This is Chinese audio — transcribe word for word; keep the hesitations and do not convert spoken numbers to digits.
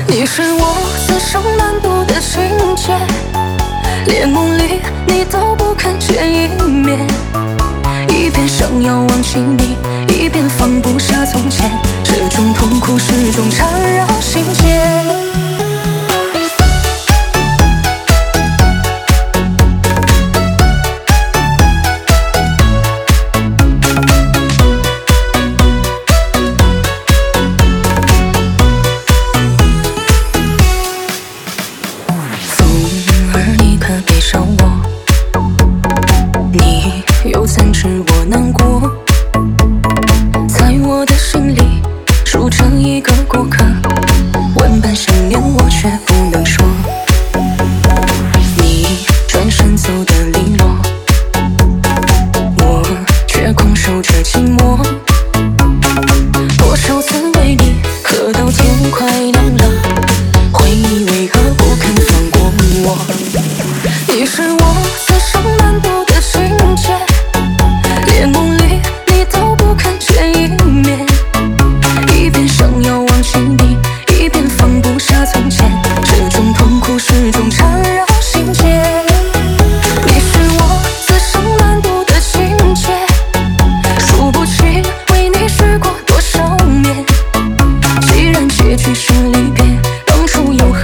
你是我此生难读的情节，连梦里你都不肯见一面，一边想要忘记你，一边放不下从前，这种痛苦始终缠绕心间。悲伤我，你又怎知我难过？在我的心里住着一个过客，万般想念我却不能说。你转身走得利落，我却空守着寂寞。多少次为你喝到天快亮了，回忆为何不肯放过我？你是我此生难读的情节，连梦里你都不肯见一面，一边想要忘记你，一边放不下从前，这种痛苦始终缠绕心间。你是我此生难读的情节，数不清为你许过多少年，既然结局是离别，当初又何